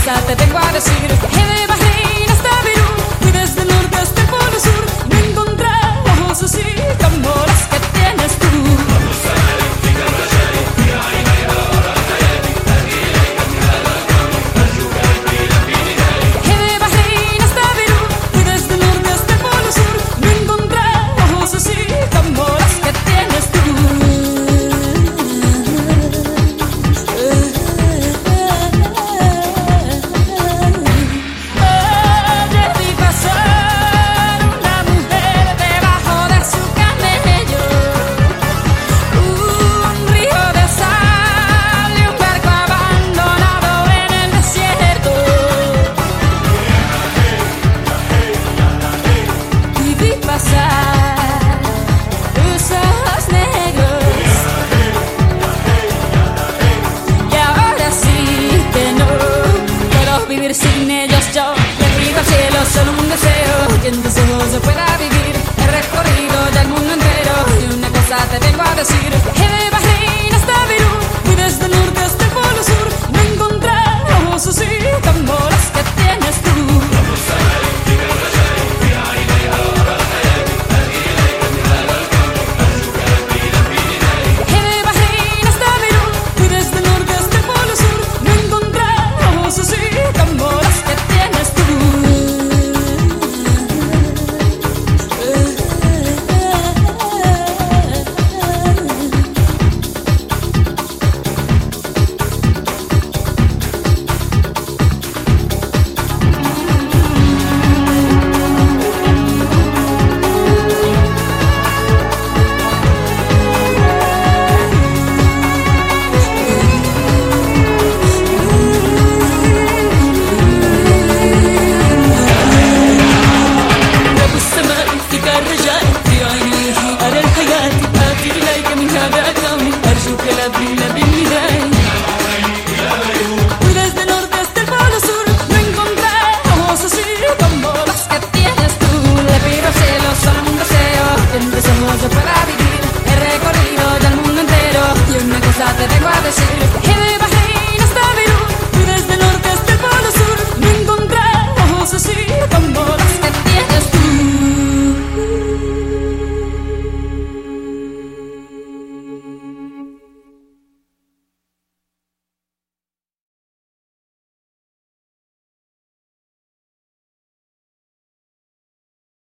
cosa te vengo a decir. De Bahrein hasta Beirut y desde el norte hasta el polo sur, no encontramos así como las que tienes tú. De Bahrein hasta Beirut y desde el norte hasta el polo sur, no encontramos así como las que tienes tú. Sin ellos yo le pido al cielo solo un deseo, que en tus ojos se pueda vivir. He recorrido ya el mundo entero y una cosa te vengo a decir.